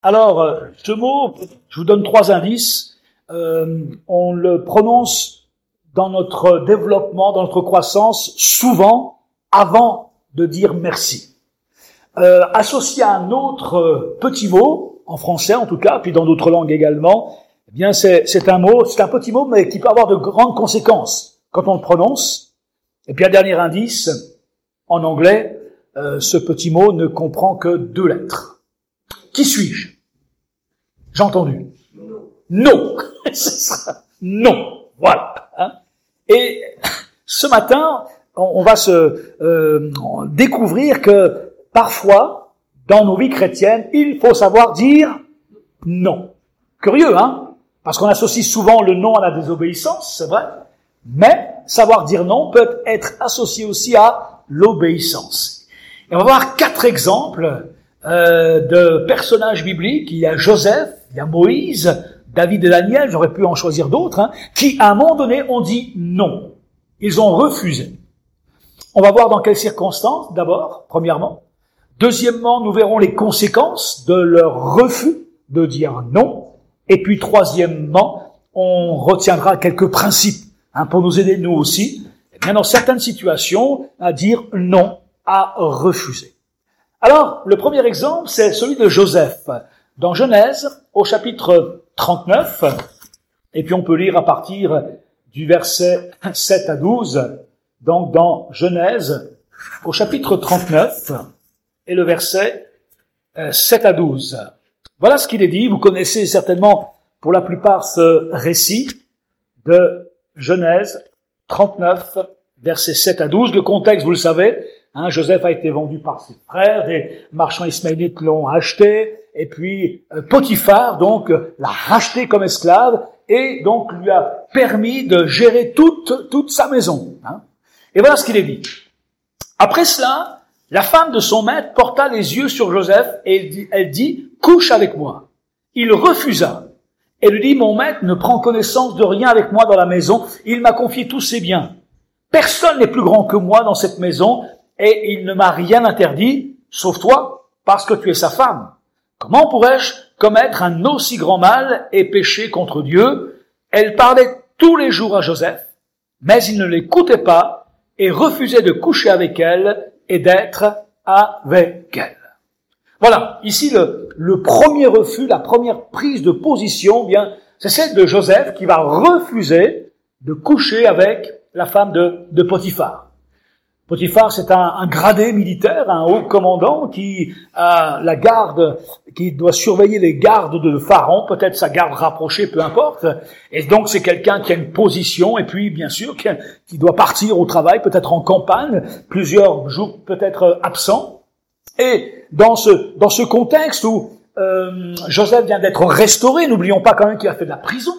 Alors, ce mot, je vous donne 3 indices. On le prononce dans notre développement, dans notre croissance, souvent avant de dire merci. Associé à un autre petit mot, en français en tout cas, puis dans d'autres langues également, eh bien c'est un petit mot, mais qui peut avoir de grandes conséquences quand on le prononce. Et puis un dernier indice, en anglais, ce petit mot ne comprend que 2 lettres. Qui suis-je? J'ai entendu. Non. C'est ça. Non. Voilà. Et ce matin, on va se découvrir que parfois, dans nos vies chrétiennes, il faut savoir dire non. Curieux, hein? Parce qu'on associe souvent le non à la désobéissance, c'est vrai. Mais savoir dire non peut être associé aussi à l'obéissance. Et on va voir 4 exemples de personnages bibliques. Il y a Joseph, il y a Moïse, David et Daniel, j'aurais pu en choisir d'autres, qui à un moment donné ont dit non. Ils ont refusé. On va voir dans quelles circonstances, d'abord, premièrement. Deuxièmement, nous verrons les conséquences de leur refus de dire non. Et puis, troisièmement, on retiendra quelques principes pour nous aider, nous aussi, dans certaines situations, à dire non, à refuser. Alors, le premier exemple, c'est celui de Joseph. Dans Genèse, au chapitre 39, et puis on peut lire à partir du verset 7 à 12, donc dans Genèse, au chapitre 39, et le verset 7 à 12. Voilà ce qu'il est dit. Vous connaissez certainement pour la plupart ce récit de Genèse 39, versets 7 à 12. Le contexte, vous le savez, Joseph a été vendu par ses frères, des marchands ismaélites l'ont acheté, et puis Potiphar, donc, l'a racheté comme esclave, et donc lui a permis de gérer toute sa maison. Et voilà ce qu'il est dit. Après cela, la femme de son maître porta les yeux sur Joseph, et elle dit, couche avec moi. Il refusa. Elle lui dit, mon maître ne prend connaissance de rien avec moi dans la maison, il m'a confié tous ses biens. Personne n'est plus grand que moi dans cette maison, et il ne m'a rien interdit, sauf toi, parce que tu es sa femme. Comment pourrais-je commettre un aussi grand mal et pécher contre Dieu? Elle parlait tous les jours à Joseph, mais il ne l'écoutait pas et refusait de coucher avec elle et d'être avec elle. Voilà, ici le premier refus, la première prise de position, bien, c'est celle de Joseph qui va refuser de coucher avec la femme de Potiphar. Potiphar, c'est un gradé militaire, un haut commandant qui a la garde, qui doit surveiller les gardes de Pharaon, peut-être sa garde rapprochée, peu importe. Et donc, c'est quelqu'un qui a une position, et puis, bien sûr, qui doit partir au travail, peut-être en campagne, plusieurs jours peut-être absent. Et dans ce contexte où Joseph vient d'être restauré, n'oublions pas quand même qu'il a fait de la prison.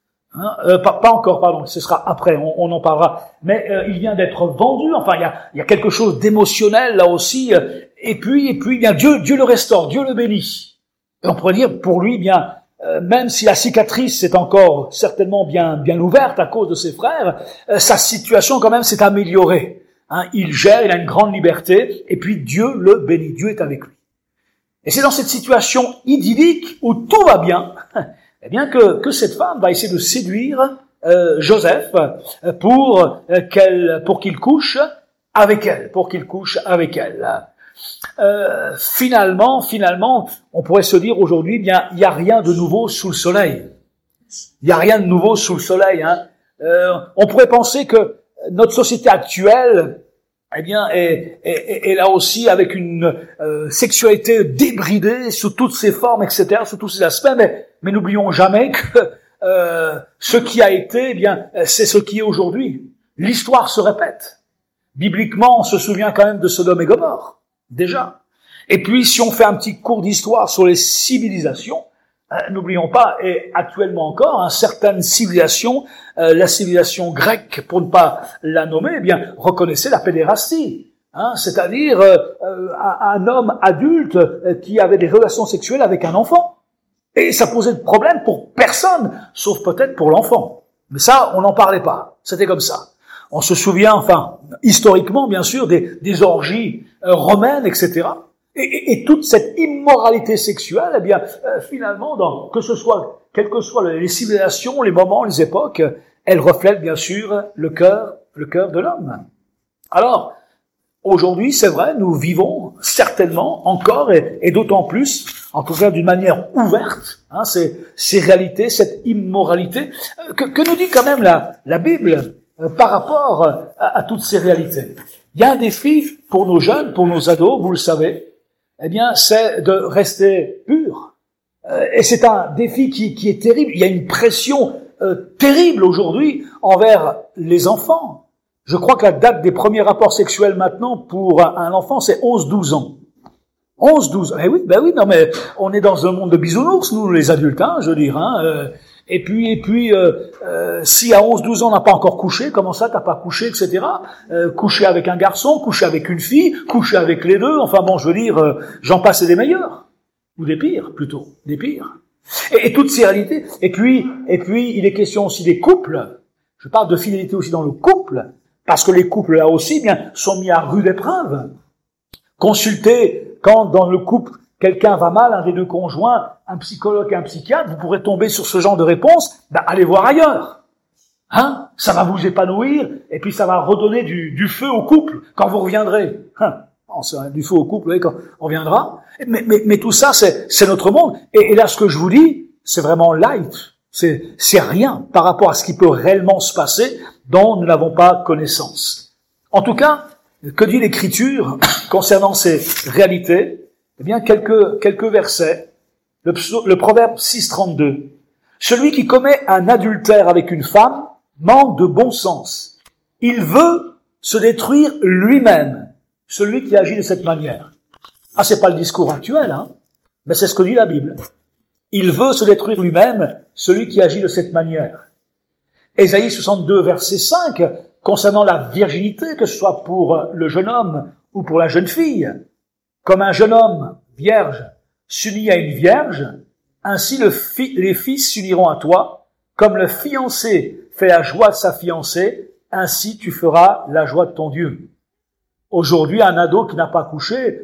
Pas encore, pardon, ce sera après, on en parlera. Mais il vient d'être vendu, enfin il y a quelque chose d'émotionnel là aussi. Et puis bien Dieu le restaure, Dieu le bénit. Et on pourrait dire pour lui bien, même si la cicatrice est encore certainement bien ouverte à cause de ses frères, sa situation quand même s'est améliorée. Il gère, il a une grande liberté, et puis Dieu le bénit, Dieu est avec lui. Et c'est dans cette situation idyllique où tout va bien. Eh bien que cette femme va essayer de séduire Joseph pour qu'il couche avec elle, Finalement, on pourrait se dire aujourd'hui, bien, il y a rien de nouveau sous le soleil. On pourrait penser que notre société actuelle, eh bien, est là aussi avec une sexualité débridée sous toutes ses formes, etc., sous tous ses aspects, mais n'oublions jamais que ce qui a été, eh bien, c'est ce qui est aujourd'hui. L'histoire se répète. Bibliquement, on se souvient quand même de Sodome et Gomorrhe, déjà. Et puis, si on fait un petit cours d'histoire sur les civilisations, n'oublions pas, et actuellement encore, certaines civilisations, la civilisation grecque, pour ne pas la nommer, eh bien, reconnaissait la pédérastie. C'est-à-dire un homme adulte qui avait des relations sexuelles avec un enfant. Et ça posait de problème pour personne, sauf peut-être pour l'enfant. Mais ça, on n'en parlait pas. C'était comme ça. On se souvient, historiquement, bien sûr, des orgies romaines, etc. Et toute cette immoralité sexuelle, eh bien, finalement, quelles que soient les civilisations, les moments, les époques, elle reflète bien sûr le cœur de l'homme. Alors, aujourd'hui, c'est vrai, nous vivons certainement encore et d'autant plus, en tout cas d'une manière ouverte, ces réalités, cette immoralité que nous dit quand même la Bible par rapport à toutes ces réalités. Il y a un défi pour nos jeunes, pour nos ados, vous le savez, eh bien, c'est de rester pur. Et c'est un défi qui est terrible. Il y a une pression terrible aujourd'hui envers les enfants. Je crois que la date des premiers rapports sexuels maintenant pour un enfant, c'est 11-12 ans. 11-12. Eh oui, non mais on est dans un monde de bisounours, nous les adultes, je veux dire. Et puis, si à 11-12 ans on n'a pas encore couché, comment ça t'as pas couché, etc. Coucher avec un garçon, coucher avec une fille, coucher avec les deux, enfin bon, je veux dire, j'en passe des meilleurs. Ou des pires, plutôt. Des pires. Et toutes ces réalités. Et puis, il est question aussi des couples. Je parle de fidélité aussi dans le couple. Parce que les couples, là aussi, bien, sont mis à rude épreuve. Consultez, quand dans le couple, quelqu'un va mal, un des deux conjoints, un psychologue et un psychiatre, vous pourrez tomber sur ce genre de réponse, allez voir ailleurs. Ça va vous épanouir, et puis ça va redonner du feu au couple quand vous reviendrez. Du feu au couple, oui, quand on reviendra. Mais tout ça, c'est notre monde. Et là, ce que je vous dis, c'est vraiment light. C'est rien par rapport à ce qui peut réellement se passer dont nous n'avons pas connaissance. En tout cas, que dit l'Écriture concernant ces réalités? Eh bien, quelques versets. Le Proverbe 6,32. Celui qui commet un adultère avec une femme manque de bon sens. Il veut se détruire lui-même. Celui qui agit de cette manière. C'est pas le discours actuel, mais c'est ce que dit la Bible. Il veut se détruire lui-même, celui qui agit de cette manière. Ésaïe 62, verset 5, concernant la virginité, que ce soit pour le jeune homme ou pour la jeune fille, comme un jeune homme vierge s'unit à une vierge, ainsi les fils s'uniront à toi, comme le fiancé fait la joie de sa fiancée, ainsi tu feras la joie de ton Dieu. Aujourd'hui, un ado qui n'a pas couché,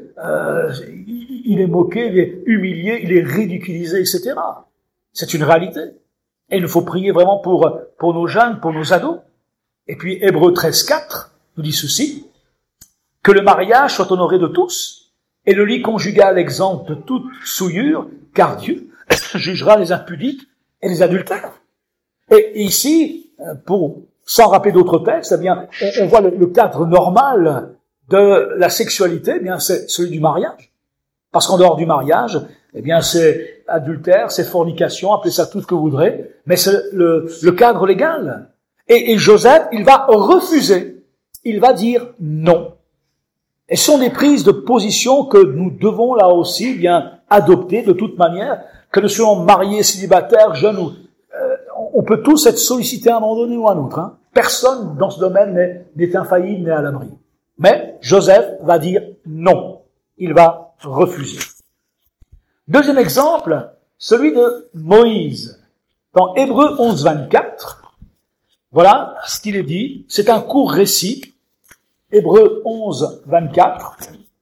il est moqué, il est humilié, il est ridiculisé, etc. C'est une réalité. Et il nous faut prier vraiment pour nos jeunes, pour nos ados. Et puis, Hébreux 13,4 nous dit ceci, que le mariage soit honoré de tous, et le lit conjugal exempt de toute souillure, car Dieu jugera les impudiques et les adultères. Et ici, sans rappeler d'autres textes, eh bien, on voit le cadre normal de la sexualité, eh bien, c'est celui du mariage. Parce qu'en dehors du mariage, eh bien, c'est adultère, c'est fornication, appelez ça tout ce que vous voudrez, mais c'est le cadre légal. Et Joseph, il va refuser. Il va dire non. Et ce sont des prises de position que nous devons là aussi, bien, adopter de toute manière, que nous soyons mariés, célibataires, jeunes ou, on peut tous être sollicités à un moment donné ou à un autre, Personne dans ce domaine n'est infaillible, n'est à l'abri. Mais Joseph va dire non. Il va refuser. Deuxième exemple, celui de Moïse. Dans Hébreux 11, 24, voilà ce qu'il est dit. C'est un court récit. Hébreux 11, 24.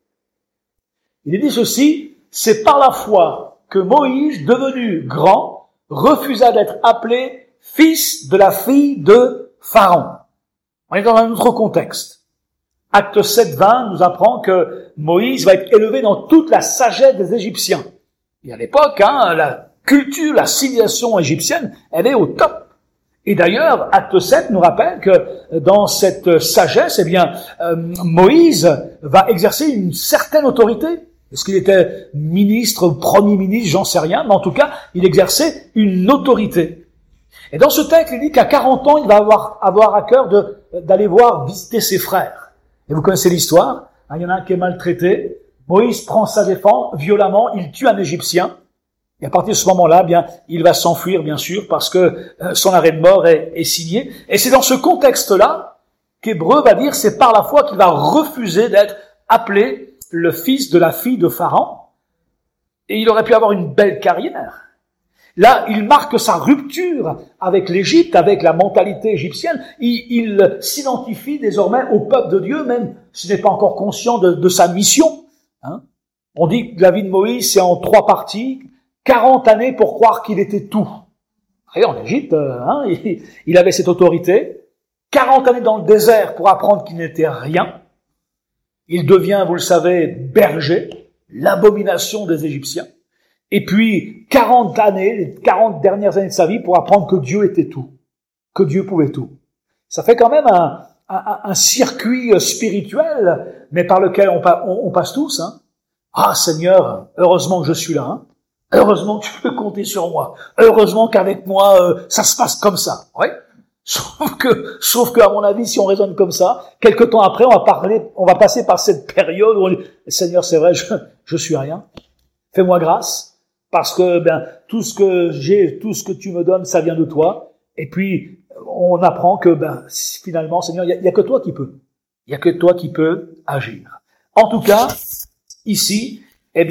Il est dit ceci, c'est par la foi que Moïse, devenu grand, refusa d'être appelé fils de la fille de Pharaon. On est dans un autre contexte. Acte 7, 20 nous apprend que Moïse va être élevé dans toute la sagesse des Égyptiens. Et à l'époque, la culture, la civilisation égyptienne, elle est au top. Et d'ailleurs, Acte 7 nous rappelle que dans cette sagesse, eh bien, Moïse va exercer une certaine autorité. Est-ce qu'il était ministre, premier ministre, j'en sais rien, mais en tout cas, il exerçait une autorité. Et dans ce texte, il dit qu'à 40 ans, il va avoir à cœur d'aller visiter ses frères. Et vous connaissez l'histoire, il y en a un qui est maltraité, Moïse prend sa défense violemment, il tue un Égyptien, et à partir de ce moment-là, bien, il va s'enfuir, bien sûr, parce que son arrêt de mort est signé. Et c'est dans ce contexte-là qu'Hébreu va dire, c'est par la foi qu'il va refuser d'être appelé le fils de la fille de Pharaon. Et il aurait pu avoir une belle carrière. Là, il marque sa rupture avec l'Égypte, avec la mentalité égyptienne. Il s'identifie désormais au peuple de Dieu, même s'il n'est pas encore conscient de sa mission. On dit que la vie de Moïse, c'est en 3 parties, 40 années pour croire qu'il était tout. Et en Égypte, il avait cette autorité. 40 années dans le désert pour apprendre qu'il n'était rien. Il devient, vous le savez, berger, l'abomination des Égyptiens. Et puis, 40 années, les 40 dernières années de sa vie pour apprendre que Dieu était tout, que Dieu pouvait tout. Ça fait quand même un circuit spirituel, mais par lequel on passe tous. Ah Seigneur, heureusement que je suis là. Heureusement que tu peux compter sur moi. Heureusement qu'avec moi, ça se passe comme ça. Oui. Sauf que, à mon avis, si on raisonne comme ça, quelque temps après, on va passer par cette période où on dit, Seigneur, c'est vrai, je suis rien. Fais-moi grâce, parce que, tout ce que j'ai, tout ce que tu me donnes, ça vient de toi. Et puis, on apprend que, finalement, Seigneur, il y a que toi qui peux. Il y a que toi qui peux agir. En tout cas, ici,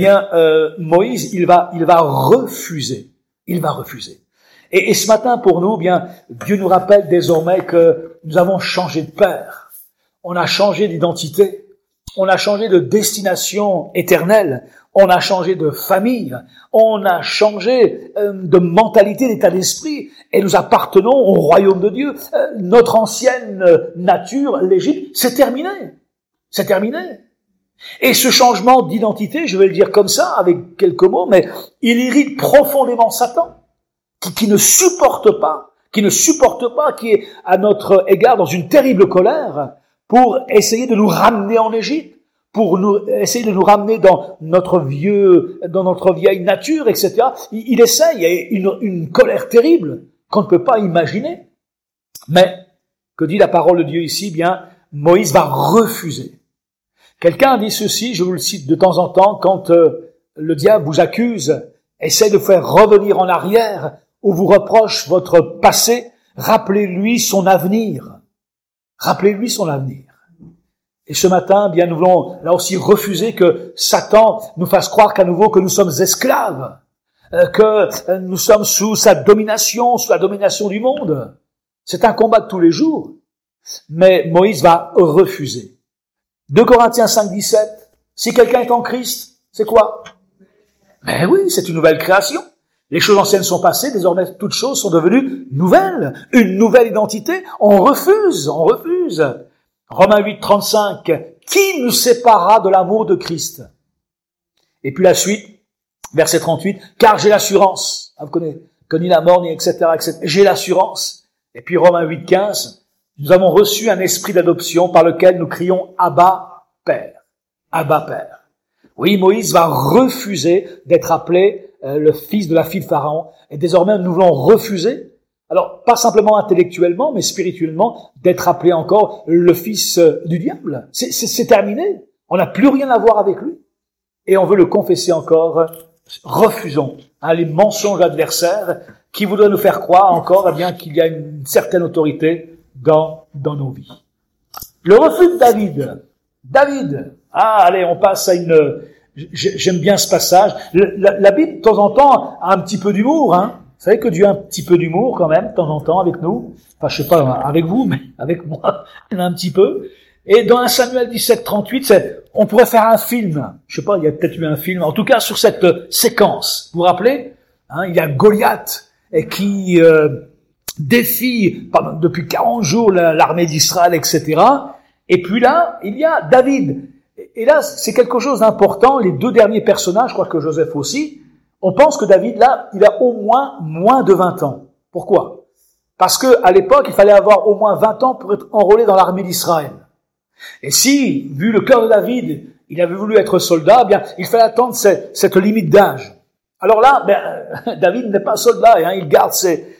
Moïse, il va refuser. Il va refuser. Et ce matin, pour nous, Dieu nous rappelle désormais que nous avons changé de père. On a changé d'identité. On a changé de destination éternelle. On a changé de famille. On a changé de mentalité, d'état d'esprit. Et nous appartenons au royaume de Dieu. Notre ancienne nature, l'Égypte, c'est terminé. C'est terminé. Et ce changement d'identité, je vais le dire comme ça, avec quelques mots, mais il irrite profondément Satan. Qui ne supporte pas, qui est à notre égard dans une terrible colère pour essayer de nous ramener en Égypte, essayer de nous ramener dans notre vieille nature, etc. Il essaye, il y a une colère terrible qu'on ne peut pas imaginer. Mais, que dit la parole de Dieu ici? Moïse va refuser. Quelqu'un dit ceci, je vous le cite de temps en temps, quand le diable vous accuse, essaie de faire revenir en arrière, ou vous reproche votre passé, rappelez-lui son avenir. Rappelez-lui son avenir. Et ce matin, nous voulons là aussi refuser que Satan nous fasse croire qu'à nouveau que nous sommes esclaves, que nous sommes sous sa domination, sous la domination du monde. C'est un combat de tous les jours. Mais Moïse va refuser. 2 Corinthiens 5, 17. Si quelqu'un est en Christ, c'est quoi? Mais oui, c'est une nouvelle création. Les choses anciennes sont passées, désormais toutes choses sont devenues nouvelles. Une nouvelle identité, on refuse. Romains 8, 35. Qui nous séparera de l'amour de Christ? Et puis la suite, verset 38. Car j'ai l'assurance. Vous connaissez, que ni la mort, ni etc., etc. J'ai l'assurance. Et puis Romains 8, 15. Nous avons reçu un esprit d'adoption par lequel nous crions Abba, Père. Abba, Père. Oui, Moïse va refuser d'être appelé le fils de la fille de Pharaon. Et désormais, nous voulons refuser, alors pas simplement intellectuellement, mais spirituellement, d'être appelé encore le fils du diable. C'est terminé. On n'a plus rien à voir avec lui. Et on veut le confesser encore. Refusons les mensonges adversaires qui voudraient nous faire croire encore qu'il y a une certaine autorité dans nos vies. Le refus de David. Allez, on passe à j'aime bien ce passage. La Bible, de temps en temps, a un petit peu d'humour. Vous savez que Dieu a un petit peu d'humour quand même, de temps en temps, avec nous. Enfin, je sais pas avec vous, mais avec moi, il y en a un petit peu. Et dans 1 Samuel 17, 38, on pourrait faire un film. Je sais pas, il y a peut-être eu un film. En tout cas, sur cette séquence. Vous vous rappelez? Il y a Goliath qui défie depuis 40 jours l'armée d'Israël, etc. Et puis là, il y a David. Et là, c'est quelque chose d'important. Les 2 derniers personnages, je crois que Joseph aussi, on pense que David, là, il a au moins de 20 ans. Pourquoi? Parce que à l'époque, il fallait avoir au moins 20 ans pour être enrôlé dans l'armée d'Israël. Et si, vu le cœur de David, il avait voulu être soldat, il fallait attendre cette limite d'âge. Alors là, David n'est pas soldat, il garde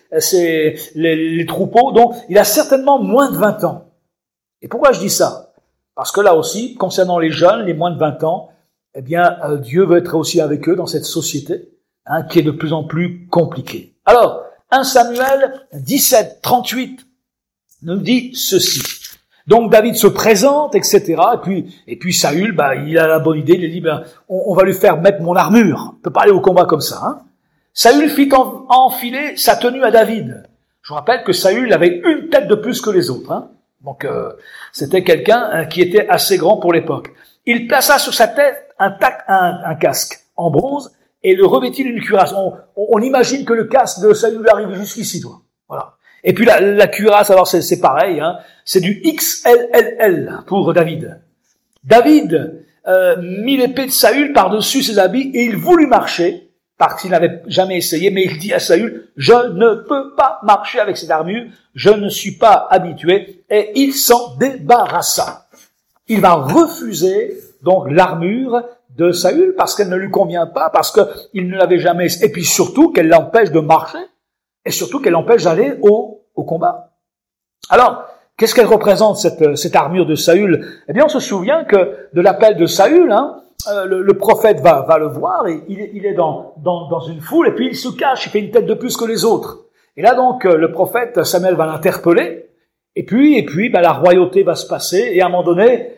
les troupeaux, donc il a certainement moins de 20 ans. Et pourquoi je dis ça? Parce que là aussi, concernant les jeunes, les moins de 20 ans, Dieu veut être aussi avec eux dans cette société, qui est de plus en plus compliquée. Alors, 1 Samuel 17, 38 nous dit ceci. Donc David se présente, etc. Et puis Saül, il a la bonne idée, il dit, on va lui faire mettre mon armure. Il peut pas aller au combat comme ça. Saül fit enfiler sa tenue à David. Je vous rappelle que Saül avait une tête de plus que les autres. Donc c'était quelqu'un qui était assez grand pour l'époque. Il plaça sur sa tête un casque en bronze et le revêtit d'une cuirasse. On imagine que le casque de Saül arrive jusqu'ici, toi. Voilà. Et puis la cuirasse, alors c'est pareil, hein, c'est du XLLL pour David. David mit l'épée de Saül par-dessus ses habits et il voulut marcher, parce qu'il n'avait jamais essayé, mais il dit à Saül, je ne peux pas marcher avec cette armure, je ne suis pas habitué, et il s'en débarrassa. Il va refuser donc l'armure de Saül parce qu'elle ne lui convient pas, parce qu'il ne l'avait jamais, et puis surtout qu'elle l'empêche de marcher, et surtout qu'elle l'empêche d'aller au combat. Alors, qu'est-ce qu'elle représente cette armure de Saül? Eh bien, on se souvient que de l'appel de Saül, hein, le prophète va le voir et il est dans une foule et puis il se cache, il fait une tête de plus que les autres. Et là donc le prophète Samuel va l'interpeller et puis la royauté va se passer et à un moment donné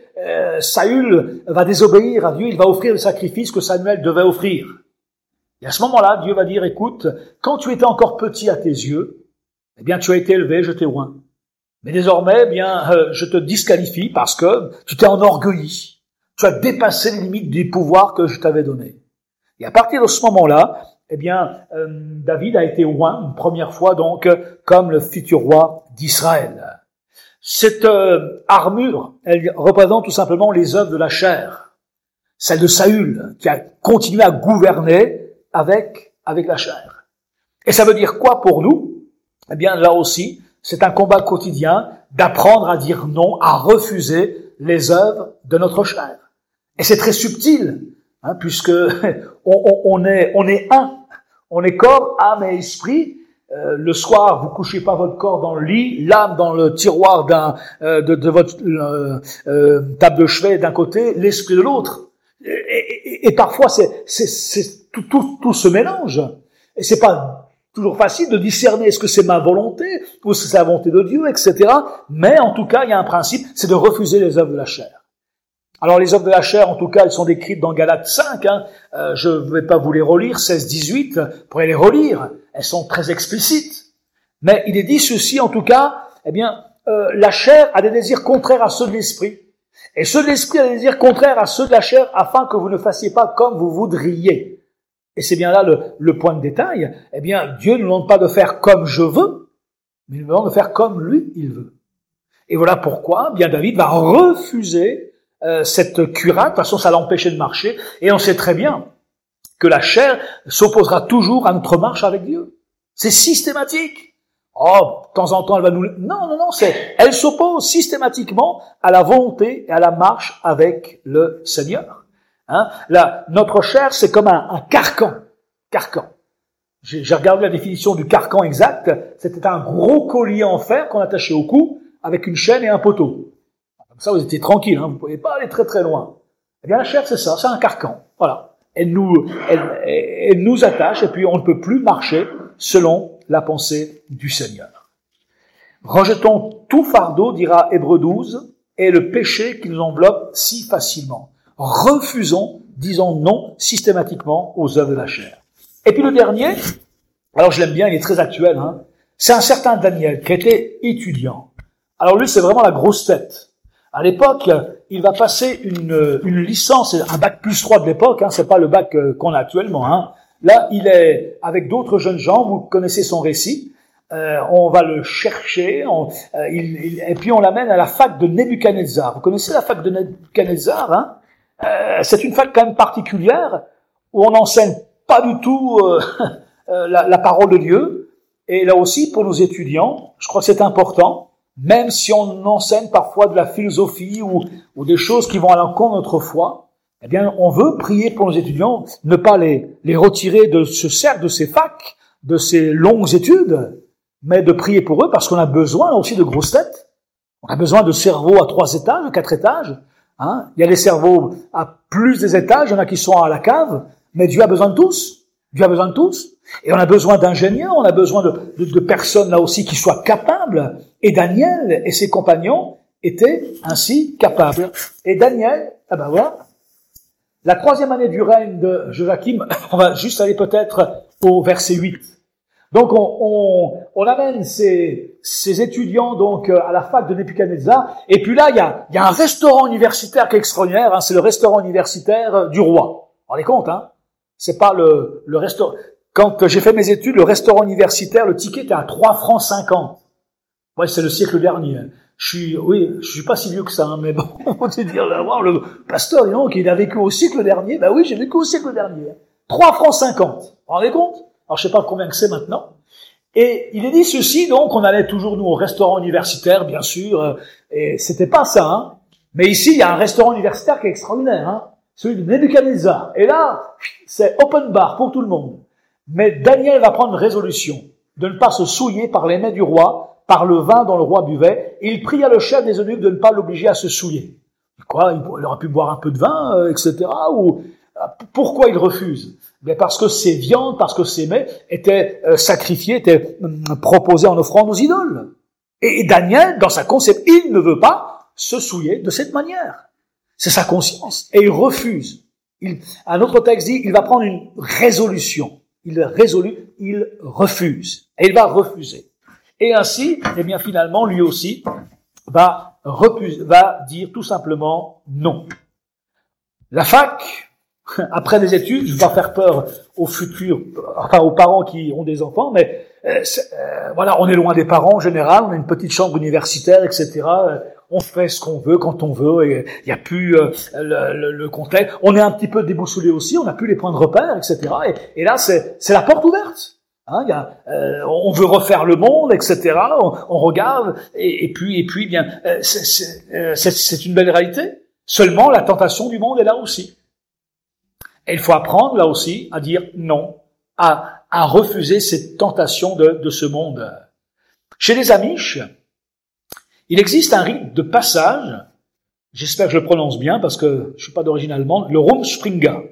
Saül va désobéir à Dieu, il va offrir le sacrifice que Samuel devait offrir. Et à ce moment-là, Dieu va dire, écoute, quand tu étais encore petit à tes yeux, eh bien tu as été élevé, je t'ai oint. Mais désormais, eh bien, je te disqualifie parce que tu t'es enorgueilli. Tu as dépassé les limites du pouvoir que je t'avais donné. Et à partir de ce moment-là, eh bien, David a été oint une première fois donc comme le futur roi d'Israël. Cette armure, elle représente tout simplement les œuvres de la chair. Celle de Saül, qui a continué à gouverner avec la chair. Et ça veut dire quoi pour nous? Eh bien, là aussi, c'est un combat quotidien d'apprendre à dire non, à refuser les œuvres de notre chair. Et c'est très subtil, hein, puisque on est un, on est corps, âme et esprit. Le soir, vous couchez pas votre corps dans le lit, l'âme dans le tiroir de votre table de chevet d'un côté, l'esprit de l'autre. Et parfois, tout se mélange. Et c'est pas toujours facile de discerner est-ce que c'est ma volonté ou est-ce que c'est la volonté de Dieu, etc. Mais en tout cas, il y a un principe, c'est de refuser les œuvres de la chair. Alors les œuvres de la chair, en tout cas, elles sont décrites dans Galates 5. Hein. Je ne vais pas vous les relire, 16-18, vous pourrez les relire. Elles sont très explicites. Mais il est dit ceci, en tout cas, eh bien, la chair a des désirs contraires à ceux de l'esprit. Et ceux de l'esprit a des désirs contraires à ceux de la chair, afin que vous ne fassiez pas comme vous voudriez. Et c'est bien là le point de détail. Eh bien, Dieu ne nous demande pas de faire comme je veux, mais il nous demande de faire comme lui, il veut. Et voilà pourquoi, bien, David va refuser cette cuirasse. De toute façon, ça l'empêchait de marcher. Et on sait très bien que la chair s'opposera toujours à notre marche avec Dieu. C'est systématique. Oh, de temps en temps, elle va nous... Non, elle s'oppose systématiquement à la volonté et à la marche avec le Seigneur. Hein? Là, notre chair, c'est comme un carcan. Carcan. J'ai regardé la définition du carcan exact. C'était un gros collier en fer qu'on attachait au cou avec une chaîne et un poteau. Comme ça, vous étiez tranquille, hein, vous ne pouvez pas aller très très loin. Eh bien, la chair, c'est ça, c'est un carcan. Voilà. Elle nous attache et puis on ne peut plus marcher selon la pensée du Seigneur. Rejetons tout fardeau, dira Hébreux 12, et le péché qui nous enveloppe si facilement. Refusons, disons non systématiquement aux œuvres de la chair. Et puis le dernier, alors je l'aime bien, il est très actuel, hein, c'est un certain Daniel qui était étudiant. Alors lui, c'est vraiment la grosse tête. À l'époque, il va passer une licence, un bac plus 3 de l'époque, hein, c'est pas le bac qu'on a actuellement. Hein. Là, il est avec d'autres jeunes gens, vous connaissez son récit, on va le chercher, et puis on l'amène à la fac de Nebuchadnezzar. Vous connaissez la fac de Nebuchadnezzar, hein? C'est une fac quand même particulière, où on n'enseigne pas du tout la parole de Dieu, et là aussi, pour nos étudiants, je crois que c'est important, même si on enseigne parfois de la philosophie ou des choses qui vont à l'encontre de notre foi, eh bien, on veut prier pour nos étudiants, ne pas les retirer de ce cercle, de ces facs, de ces longues études, mais de prier pour eux parce qu'on a besoin aussi de grosses têtes. On a besoin de cerveaux à 3 étages, 4 étages. Hein. Il y a des cerveaux à plus des étages, il y en a qui sont à la cave, mais Dieu a besoin de tous. Dieu a besoin de tous. Et on a besoin d'ingénieurs, on a besoin de personnes là aussi qui soient capables. Et Daniel et ses compagnons étaient ainsi capables. Et Daniel, voilà. La 3e année du règne de Joachim, on va juste aller peut-être au verset 8. Donc on amène ces étudiants donc à la fac de Nebuchadnezzar, et puis là il y a un restaurant universitaire qui est extraordinaire, hein, c'est le restaurant universitaire du roi. Vous vous rendez compte, hein? C'est pas le restaurant. Quand j'ai fait mes études, le restaurant universitaire, le ticket était à 3 francs 50. Ouais, c'est le siècle dernier. Je suis pas si vieux que ça, hein, mais bon, on peut dire, là, voir le pasteur, dis donc, il a vécu au siècle dernier. Ben oui, j'ai vécu au siècle dernier. 3 francs 50. Vous vous rendez compte? Alors, je sais pas combien que c'est maintenant. Et il est dit ceci, donc, on allait toujours, nous, au restaurant universitaire, bien sûr, et c'était pas ça, hein. Mais ici, il y a un restaurant universitaire qui est extraordinaire, hein. Celui de Nebuchadnezzar. Et là, c'est open bar pour tout le monde. Mais Daniel va prendre une résolution de ne pas se souiller par les mets du roi, par le vin dont le roi buvait, et il pria le chef des eunuques de ne pas l'obliger à se souiller. Quoi, il aurait pu boire un peu de vin, etc. Ou pourquoi il refuse? Mais parce que ces viandes, parce que ces mets étaient sacrifiés, étaient proposés en offrande aux idoles. Et Daniel, dans sa conception, il ne veut pas se souiller de cette manière. C'est sa conscience. Et il refuse. Un autre texte dit, il va prendre une résolution. Il refuse. Et il va refuser. Et ainsi, eh bien, finalement, lui aussi va dire tout simplement non. La fac, après les études, je vais pas faire peur aux aux parents qui ont des enfants, mais voilà, on est loin des parents en général, on a une petite chambre universitaire, etc. On fait ce qu'on veut quand on veut, et il n'y a plus le contexte. On est un petit peu déboussolé aussi, on n'a plus les points de repère, etc. Et là, c'est la porte ouverte. Hein, on veut refaire le monde, etc. On regarde, et puis, bien, c'est une belle réalité. Seulement, la tentation du monde est là aussi. Et il faut apprendre là aussi à dire non, à refuser cette tentation de ce monde. Chez les Amish, il existe un rite de passage, j'espère que je le prononce bien parce que je suis pas d'origine allemande, le Rumspringa.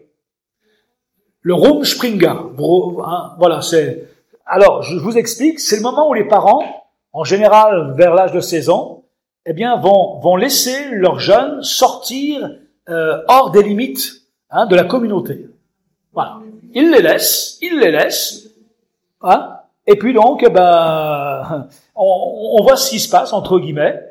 Le Rumspringa, voilà, alors, je vous explique, c'est le moment où les parents, en général vers l'âge de 16 ans, eh bien, vont laisser leurs jeunes sortir hors des limites de la communauté. Voilà. Ils les laissent, hein, et puis donc, on voit ce qui se passe, entre guillemets,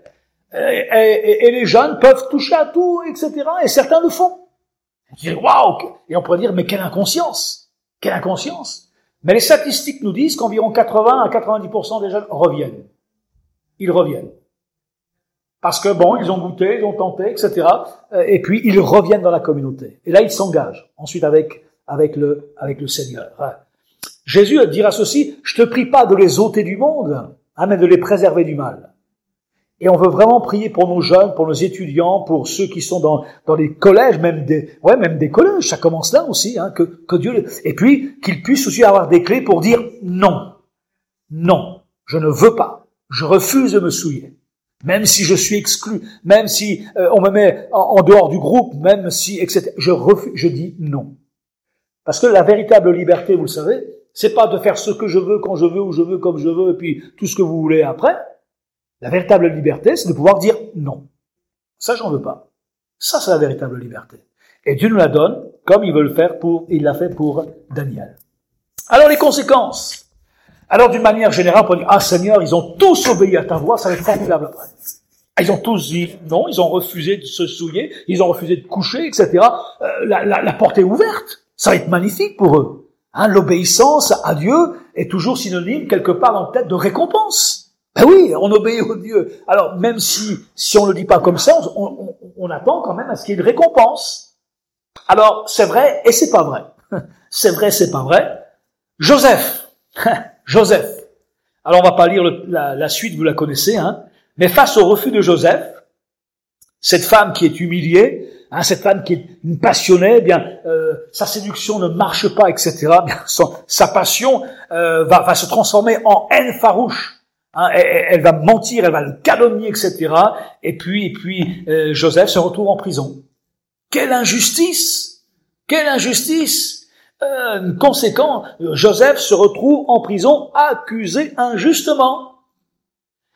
et les jeunes peuvent toucher à tout, etc., et certains le font. Waouh! Et on pourrait dire, mais quelle inconscience! Quelle inconscience! Mais les statistiques nous disent qu'environ 80 à 90% des jeunes reviennent. Ils reviennent. Parce que bon, ils ont goûté, ils ont tenté, etc. Et puis, ils reviennent dans la communauté. Et là, ils s'engagent. Ensuite, avec le Seigneur. Jésus dira ceci, je te prie pas de les ôter du monde, mais de les préserver du mal. Et on veut vraiment prier pour nos jeunes, pour nos étudiants, pour ceux qui sont dans les collèges, même des collèges, ça commence là aussi, hein, que Dieu, et puis qu'ils puissent aussi avoir des clés pour dire non, je ne veux pas, je refuse de me souiller, même si je suis exclu, même si on me met en dehors du groupe, même si, etc. Je refuse, je dis non. Parce que la véritable liberté, vous le savez, c'est pas de faire ce que je veux, quand je veux, où je veux, comme je veux, et puis tout ce que vous voulez après. La véritable liberté, c'est de pouvoir dire non. Ça, j'en veux pas. Ça, c'est la véritable liberté. Et Dieu nous la donne, comme il l'a fait pour Daniel. Alors, les conséquences. Alors, d'une manière générale, on peut dire, Seigneur, ils ont tous obéi à ta voix, ça va être formidable après. Ils ont tous dit non, ils ont refusé de se souiller, ils ont refusé de coucher, etc. La porte est ouverte. Ça va être magnifique pour eux. L'obéissance à Dieu est toujours synonyme, quelque part, en tête de récompense. Ben oui, on obéit au Dieu. Alors, même si on ne le dit pas comme ça, on attend quand même à ce qu'il y ait une récompense. Alors, c'est vrai et c'est pas vrai. C'est vrai, c'est pas vrai. Joseph. Alors, on va pas lire la suite, vous la connaissez, hein. Mais face au refus de Joseph, cette femme qui est humiliée, cette femme qui est une passionnée, sa séduction ne marche pas, etc. Sa passion va se transformer en haine farouche. Elle va mentir, elle va le calomnier, etc. Et puis Joseph se retrouve en prison. Quelle injustice! Quelle injustice! Conséquent, Joseph se retrouve en prison, accusé injustement.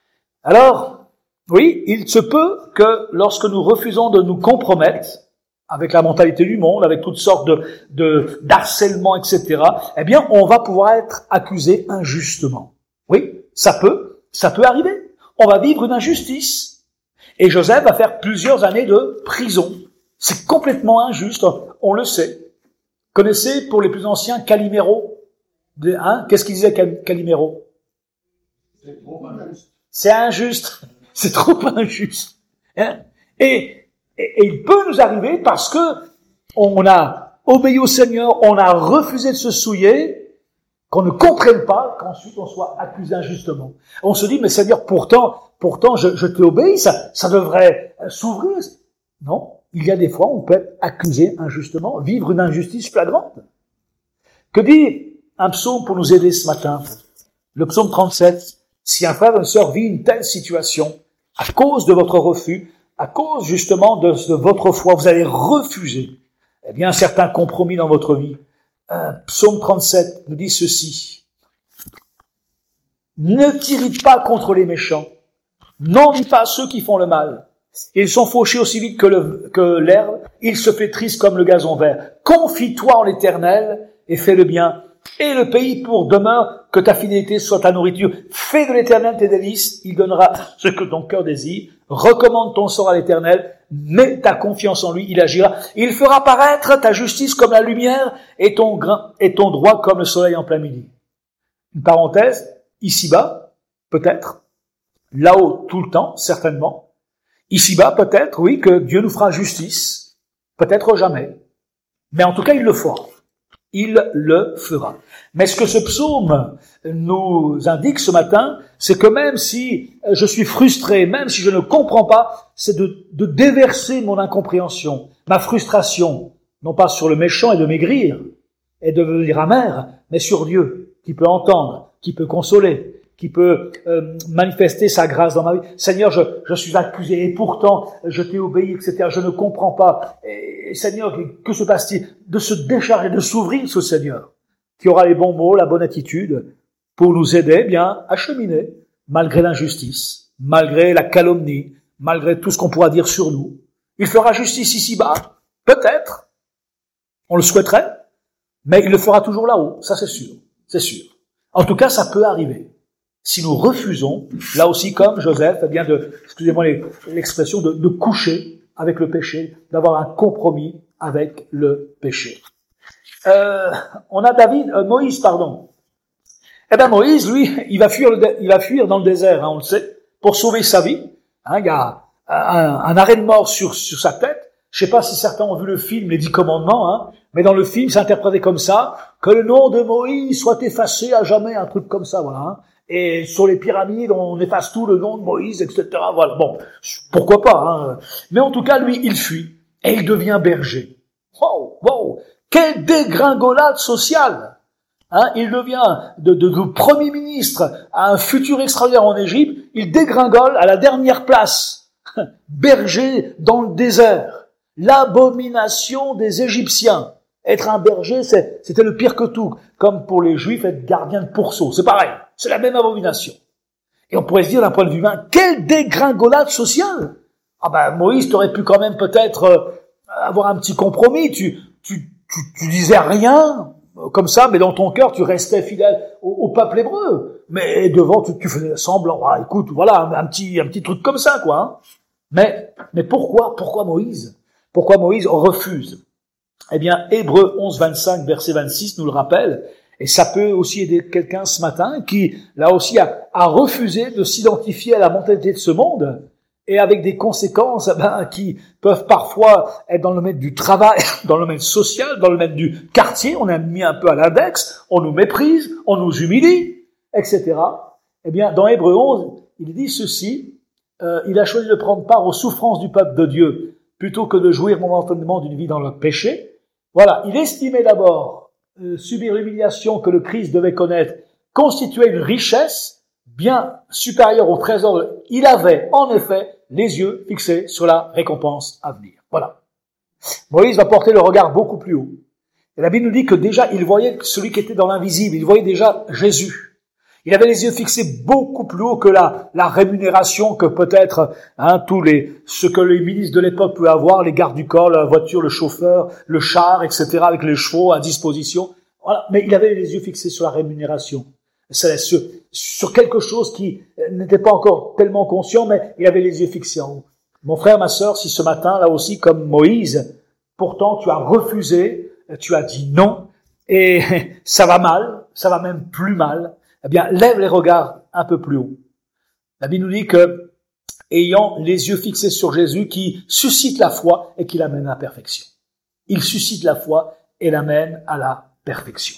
Alors, oui, il se peut que lorsque nous refusons de nous compromettre, avec la mentalité du monde, avec toutes sortes d'harcèlement, etc., eh bien, on va pouvoir être accusé injustement. Oui, ça peut arriver. On va vivre une injustice. Et Joseph va faire plusieurs années de prison. C'est complètement injuste, on le sait. Connaissez, pour les plus anciens, Calimero? Qu'est-ce qu'il disait, Calimero? C'est trop injuste. C'est injuste. C'est trop injuste. Et il peut nous arriver parce que on a obéi au Seigneur, on a refusé de se souiller, qu'on ne comprenne pas, qu'ensuite on soit accusé injustement. On se dit, mais Seigneur, pourtant, je t'ai obéi, ça devrait s'ouvrir. Non, il y a des fois où on peut être accusé injustement, vivre une injustice flagrante. Que dit un psaume pour nous aider ce matin? Le psaume 37. Si un frère ou une sœur vit une telle situation, à cause de votre refus, à cause justement de votre foi, vous allez refuser, eh bien, certains compromis dans votre vie. Psaume 37 nous dit ceci. Ne t'irrite pas contre les méchants. N'envie pas ceux qui font le mal. Ils sont fauchés aussi vite que l'herbe. Ils se flétrissent comme le gazon vert. Confie-toi en l'Éternel et fais le bien. Et le pays pour demeure, que ta fidélité soit ta nourriture. Fais de l'Éternel tes délices, il donnera ce que ton cœur désire. Recommande ton sort à l'Éternel, mets ta confiance en lui, il agira. Il fera paraître ta justice comme la lumière et ton droit comme le soleil en plein midi. Une parenthèse, ici-bas, peut-être, là-haut tout le temps, certainement. Ici-bas, peut-être, oui, que Dieu nous fera justice, peut-être jamais. Mais en tout cas, il le fera. Il le fera. Mais ce que ce psaume nous indique ce matin, c'est que même si je suis frustré, même si je ne comprends pas, c'est de déverser mon incompréhension, ma frustration, non pas sur le méchant et de maigrir, et de devenir amer, mais sur Dieu, qui peut entendre, qui peut consoler, qui peut manifester sa grâce dans ma vie. Seigneur, je suis accusé, et pourtant je t'ai obéi, etc. Je ne comprends pas. Et Seigneur, que se passe-t-il? De se décharger, de s'ouvrir ce Seigneur, qui aura les bons mots, la bonne attitude, pour nous aider bien à cheminer, malgré l'injustice, malgré la calomnie, malgré tout ce qu'on pourra dire sur nous. Il fera justice ici-bas, peut-être, on le souhaiterait, mais il le fera toujours là-haut, ça c'est sûr, c'est sûr. En tout cas, ça peut arriver. Si nous refusons, là aussi comme Joseph, eh bien excusez-moi l'expression, de coucher avec le péché, d'avoir un compromis avec le péché. On a Moïse, pardon. Eh ben Moïse, lui, il va fuir dans le désert, on le sait, pour sauver sa vie. Il y a un arrêt de mort sur sa tête. Je sais pas si certains ont vu le film Les 10 Commandements, mais dans le film, c'est interprété comme ça, que le nom de Moïse soit effacé à jamais, un truc comme ça, voilà. Et sur les pyramides, on efface tout le nom de Moïse, etc. Voilà. Bon, pourquoi pas, Mais en tout cas, lui, il fuit et il devient berger. Wow, quelle dégringolade sociale. Il devient de premier ministre à un futur extraordinaire en Égypte. Il dégringole à la dernière place. Berger dans le désert. L'abomination des Égyptiens. Être un berger, c'était le pire que tout. Comme pour les Juifs, être gardien de pourceau. C'est pareil. C'est la même abomination. Et on pourrait se dire d'un point de vue humain, quelle dégringolade sociale! Moïse, t'aurais pu quand même peut-être avoir un petit compromis. Tu disais rien comme ça, mais dans ton cœur, tu restais fidèle au peuple hébreu. Mais devant, tu faisais semblant. Écoute, voilà, un petit truc comme ça, quoi. Mais pourquoi Moïse? Pourquoi Moïse refuse? Eh bien, Hébreux 11, 25, verset 26 nous le rappelle. Et ça peut aussi aider quelqu'un ce matin qui, là aussi, a refusé de s'identifier à la mentalité de ce monde et avec des conséquences qui peuvent parfois être dans le domaine du travail, dans le domaine social, dans le domaine du quartier. On est mis un peu à l'index, on nous méprise, on nous humilie, etc. Eh bien, dans Hébreux 11, il dit ceci, il a choisi de prendre part aux souffrances du peuple de Dieu plutôt que de jouir momentanément d'une vie dans le péché. Voilà, il estimait d'abord subir l'humiliation que le Christ devait connaître constituait une richesse bien supérieure au trésor. Il avait, en effet, les yeux fixés sur la récompense à venir. Voilà. Moïse va porter le regard beaucoup plus haut. Et la Bible nous dit que déjà, il voyait celui qui était dans l'invisible. Il voyait déjà Jésus. Il avait les yeux fixés beaucoup plus haut que la rémunération que peut-être ce que les ministres de l'époque pouvaient avoir, les gardes du corps, la voiture, le chauffeur, le char, etc., avec les chevaux à disposition. Voilà. Mais il avait les yeux fixés sur la rémunération. C'est sur quelque chose qui n'était pas encore tellement conscient, mais il avait les yeux fixés en haut. Mon frère, ma sœur, si ce matin, là aussi, comme Moïse, pourtant tu as refusé, tu as dit non, et ça va mal, ça va même plus mal, eh bien, lève les regards un peu plus haut. La Bible nous dit que, ayant les yeux fixés sur Jésus, qui suscite la foi et qui l'amène à la perfection. Il suscite la foi et l'amène à la perfection.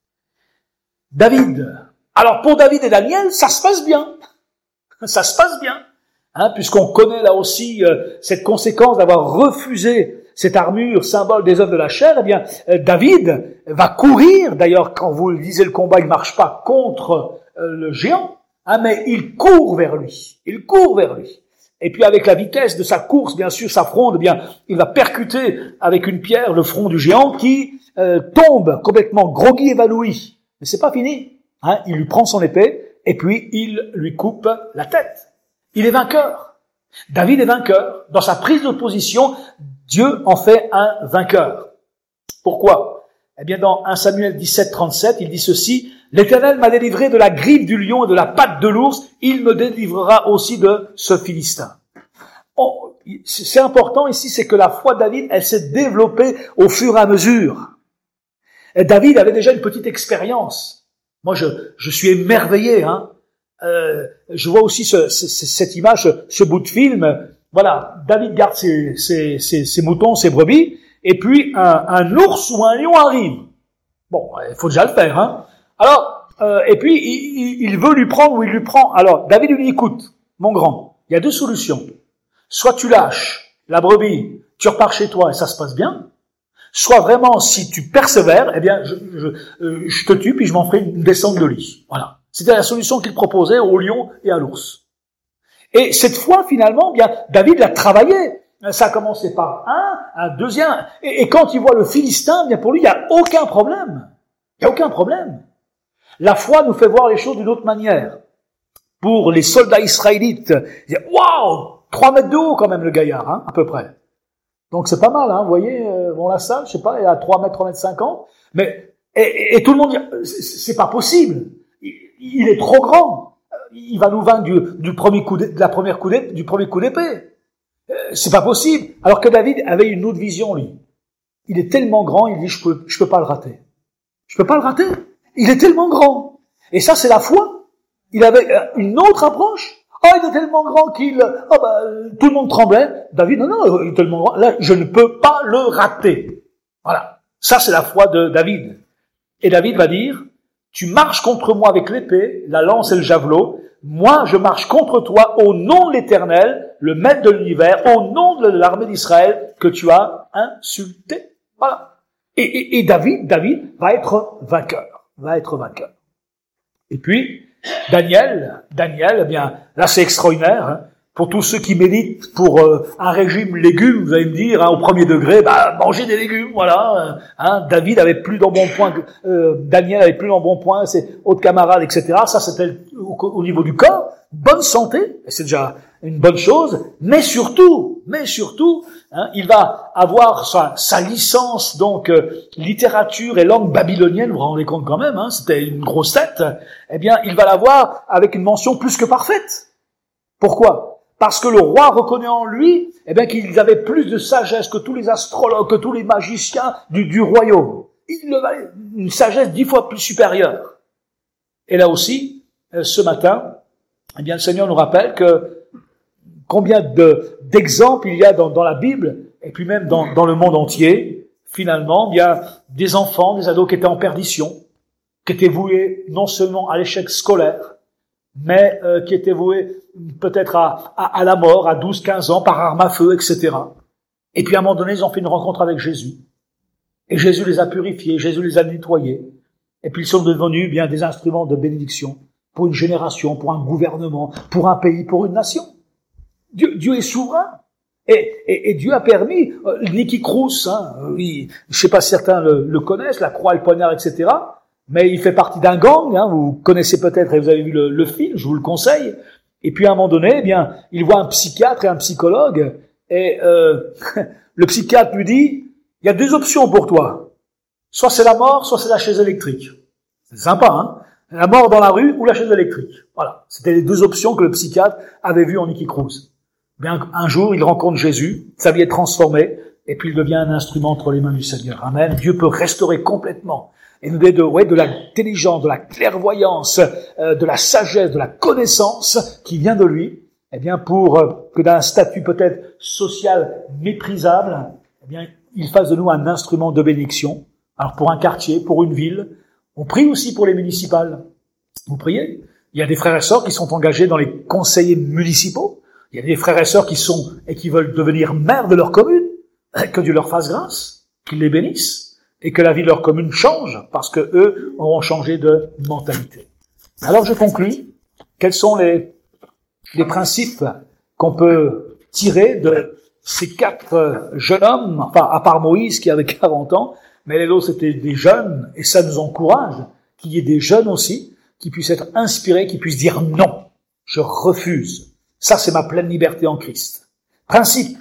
David. Alors, pour David et Daniel, ça se passe bien. Ça se passe bien. Puisqu'on connaît là aussi cette conséquence d'avoir refusé cette armure, symbole des œuvres de la chair, eh bien, David va courir. D'ailleurs, quand vous lisez le combat, il marche pas contre le géant, mais il court vers lui. Il court vers lui. Et puis, avec la vitesse de sa course, bien sûr, sa fronde, eh bien, il va percuter avec une pierre le front du géant qui tombe complètement groggy, évanoui. Mais c'est pas fini. Il lui prend son épée et puis il lui coupe la tête. Il est vainqueur. David est vainqueur. Dans sa prise de position, Dieu en fait un vainqueur. Pourquoi? Eh bien, dans 1 Samuel 17, 37, il dit ceci: « L'Éternel m'a délivré de la griffe du lion et de la patte de l'ours, il me délivrera aussi de ce Philistin. » C'est important ici, c'est que la foi de David, elle s'est développée au fur et à mesure. Et David avait déjà une petite expérience. Moi, je suis émerveillé, je vois aussi cette image, ce bout de film. Voilà, David garde ses moutons, ses brebis, et puis un ours ou un lion arrive. Bon, il faut déjà le faire, Alors, et puis il veut lui prendre ou il lui prend. Alors, David lui dit: écoute, mon grand, il y a deux solutions. Soit tu lâches la brebis, tu repars chez toi et ça se passe bien. Soit vraiment, si tu persévères, eh bien, je te tue puis je m'en ferai une descente de lit. Voilà. C'était la solution qu'il proposait au lion et à l'ours. Et cette fois, finalement, bien, David l'a travaillé. Ça a commencé par un deuxième. Et quand il voit le Philistin, bien, pour lui, il n'y a aucun problème. Il n'y a aucun problème. La foi nous fait voir les choses d'une autre manière. Pour les soldats israélites, ils disent: waouh, 3 mètres de haut quand même le gaillard, à peu près. Donc c'est pas mal, vous voyez, bon la salle, je sais pas, il a 3 mètres 50, mais et tout le monde dit: c'est pas possible, il est trop grand, il va nous vaincre du premier coup d'épée, c'est pas possible. Alors que David avait une autre vision, lui. Il est tellement grand, il dit: je peux pas le rater. Je peux pas le rater. Il est tellement grand. Et ça, c'est la foi. Il avait une autre approche. Il est tellement grand tout le monde tremblait. David, non, il est tellement grand. Là, je ne peux pas le rater. Voilà. Ça, c'est la foi de David. Et David va dire: tu marches contre moi avec l'épée, la lance et le javelot. Moi, je marche contre toi au nom de l'Éternel, le maître de l'univers, au nom de l'armée d'Israël que tu as insulté. Voilà. Et David va être vainqueur. Et puis, Daniel, eh bien, là c'est extraordinaire, pour tous ceux qui méditent pour un régime légumes, vous allez me dire, au premier degré, manger des légumes, voilà. David avait plus d'embonpoint, Daniel avait plus d'embonpoint, ses autres camarades, etc. Ça c'était au niveau du corps, bonne santé, et c'est déjà une bonne chose, mais surtout, il va avoir sa licence, donc littérature et langue babylonienne, vous vous rendez compte quand même, c'était une grosse tête, eh bien, il va l'avoir avec une mention plus que parfaite. Pourquoi? Parce que le roi reconnaît en lui, eh bien, qu'ils avaient plus de sagesse que tous les astrologues, que tous les magiciens du royaume. Il avait une sagesse 10 fois plus supérieure. Et là aussi, ce matin, eh bien, le Seigneur nous rappelle que combien d'exemples il y a dans la Bible, et puis même dans le monde entier, finalement, il y a des enfants, des ados qui étaient en perdition, qui étaient voués non seulement à l'échec scolaire, mais qui étaient voués peut-être à la mort à 12-15 ans par arme à feu, etc. Et puis à un moment donné, ils ont fait une rencontre avec Jésus. Et Jésus les a purifiés, Jésus les a nettoyés. Et puis ils sont devenus bien des instruments de bénédiction pour une génération, pour un gouvernement, pour un pays, pour une nation. Dieu est souverain. Et Dieu a permis, Nicky Cruz, je sais pas si certains le connaissent, la croix et le poignard, etc. mais il fait partie d'un gang, hein, vous connaissez peut-être et vous avez vu le film, je vous le conseille. Et puis à un moment donné, eh bien, il voit un psychiatre et un psychologue, et le psychiatre lui dit, il y a deux options pour toi. Soit c'est la mort, soit c'est la chaise électrique. C'est sympa, hein? La mort dans la rue ou la chaise électrique. Voilà. C'était les deux options que le psychiatre avait vues en Nicky Cruz. Bien, un jour, il rencontre Jésus, sa vie est transformée, et puis il devient un instrument entre les mains du Seigneur. Amen. Dieu peut restaurer complètement et nous donner de l'intelligence, de la clairvoyance, de la sagesse, de la connaissance qui vient de lui, eh bien, pour que d'un statut peut-être social méprisable, eh bien, il fasse de nous un instrument de bénédiction. Alors, pour un quartier, pour une ville, on prie aussi pour les municipales. Vous priez? Il y a des frères et sœurs qui sont engagés dans les conseillers municipaux. Il y a des frères et sœurs qui sont et qui veulent devenir maires de leur commune. Que Dieu leur fasse grâce, qu'il les bénisse, et que la vie de leur commune change, parce que eux auront changé de mentalité. Alors je conclus. Quels sont les principes qu'on peut tirer de ces quatre jeunes hommes, enfin à part Moïse qui avait 40 ans, mais les autres c'était des jeunes, et ça nous encourage qu'il y ait des jeunes aussi qui puissent être inspirés, qui puissent dire non, je refuse. Ça c'est ma pleine liberté en Christ. Principe.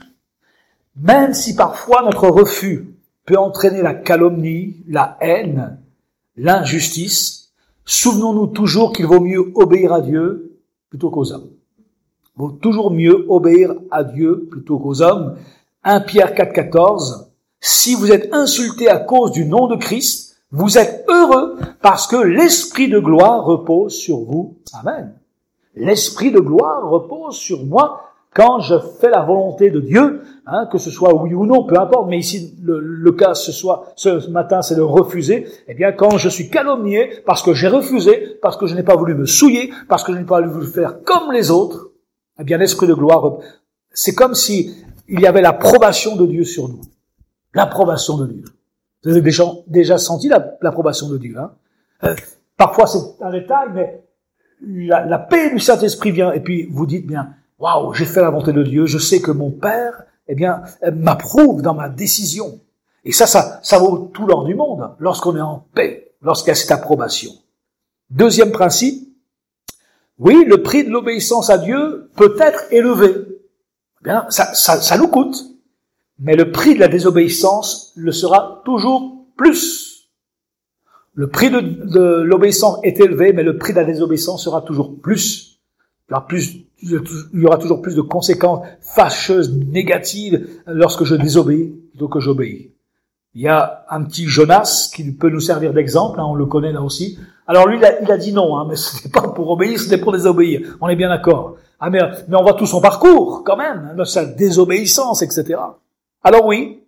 Même si parfois notre refus peut entraîner la calomnie, la haine, l'injustice, souvenons-nous toujours qu'il vaut mieux obéir à Dieu plutôt qu'aux hommes. Il vaut toujours mieux obéir à Dieu plutôt qu'aux hommes. 1 Pierre 4,14, si vous êtes insultés à cause du nom de Christ, vous êtes heureux parce que l'esprit de gloire repose sur vous. Amen. L'esprit de gloire repose sur moi quand je fais la volonté de Dieu, hein, que ce soit oui ou non, peu importe, mais ici, le cas ce matin, c'est de refuser, eh bien, quand je suis calomnié, parce que j'ai refusé, parce que je n'ai pas voulu me souiller, parce que je n'ai pas voulu faire comme les autres, eh bien, l'esprit de gloire, c'est comme si il y avait l'approbation de Dieu sur nous. L'approbation de Dieu. Vous avez déjà senti l'approbation de Dieu, hein? Parfois, c'est un détail, mais la paix du Saint-Esprit vient, et puis vous dites bien, waouh, j'ai fait la volonté de Dieu, je sais que mon Père, eh bien, m'approuve dans ma décision. Et ça vaut tout l'or du monde, lorsqu'on est en paix, lorsqu'il y a cette approbation. Deuxième principe, oui, le prix de l'obéissance à Dieu peut être élevé. Eh bien, ça nous coûte. Mais le prix de la désobéissance le sera toujours plus. Le prix de l'obéissance est élevé, mais le prix de la désobéissance sera toujours plus. Il y aura toujours plus de conséquences fâcheuses, négatives, lorsque je désobéis plutôt que j'obéis. Il y a un petit Jonas qui peut nous servir d'exemple, hein, on le connaît là aussi. Alors lui, il a dit non, hein, mais ce n'est pas pour obéir, c'était pour désobéir. On est bien d'accord. Ah, mais on voit tout son parcours, quand même, hein, sa désobéissance, etc. Alors oui,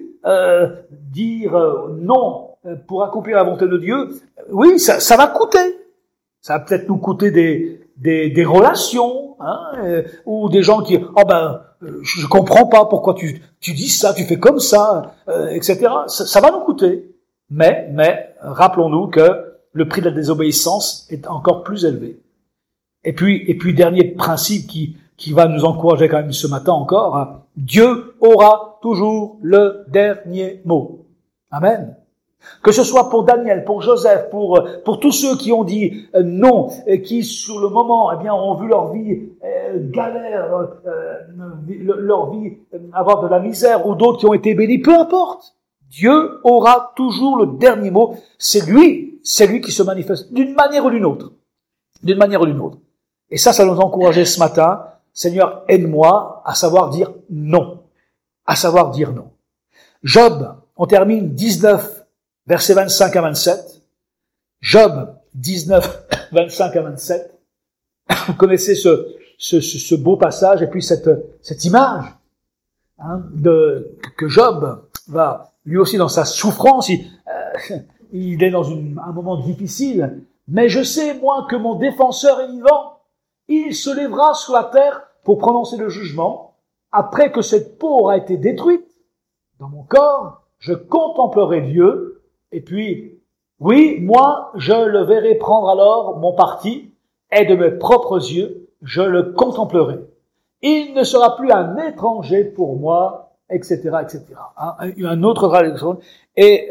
dire non pour accomplir la volonté de Dieu, oui, ça va coûter. Ça va peut-être nous coûter des relations, hein, ou des gens qui, je comprends pas pourquoi tu dis ça, tu fais comme ça, etc. Ça va nous coûter. Mais, rappelons-nous que le prix de la désobéissance est encore plus élevé. Et puis, dernier principe qui va nous encourager quand même ce matin encore, hein, Dieu aura toujours le dernier mot. Amen. Que ce soit pour Daniel, pour Joseph, pour tous ceux qui ont dit non, et qui sur le moment, eh bien, ont vu leur vie galère, leur vie avoir de la misère, ou d'autres qui ont été bénis, peu importe. Dieu aura toujours le dernier mot. C'est lui qui se manifeste d'une manière ou d'une autre. D'une manière ou d'une autre. Et ça nous a encouragé ce matin. Seigneur, aide-moi à savoir dire non. À savoir dire non. Job, on termine 19, versets 25 à 27. Job 19, 25 à 27. Vous connaissez ce beau passage et puis cette image, hein, que Job va, lui aussi dans sa souffrance, il est dans un moment difficile. Mais je sais, moi, que mon défenseur est vivant. Il se lèvera sur la terre pour prononcer le jugement. Après que cette peau aura été détruite dans mon corps, je contemplerai Dieu. Et puis, oui, moi, je le verrai prendre alors mon parti, et de mes propres yeux, je le contemplerai. Il ne sera plus un étranger pour moi, etc., etc. Hein, un autre traduction. Et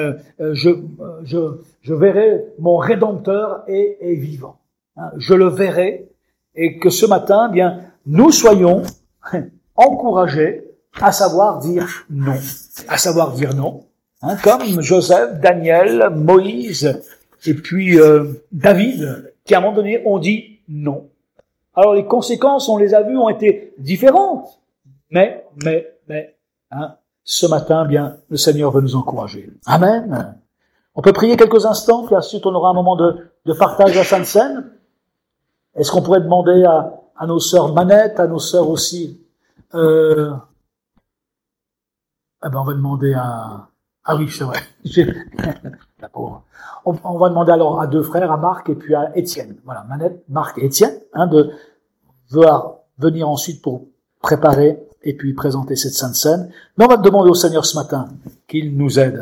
je verrai mon Rédempteur est vivant. Hein, je le verrai, et que ce matin, bien, nous soyons encouragés à savoir dire non, hein, comme Joseph, Daniel, Moïse, et puis David, qui à un moment donné ont dit non. Alors les conséquences, on les a vues, ont été différentes, mais, hein, ce matin, bien, le Seigneur veut nous encourager. Amen. On peut prier quelques instants, puis ensuite on aura un moment de partage de la Sainte Seine. Est-ce qu'on pourrait demander à nos sœurs Manette, à nos sœurs aussi, on va demander ah oui, c'est vrai. La pauvre. On va demander alors à deux frères, à Marc et puis à Étienne. Voilà, Manette, Marc et Étienne, hein, de venir ensuite pour préparer et puis présenter cette Sainte Seine. Mais on va demander au Seigneur ce matin qu'il nous aide.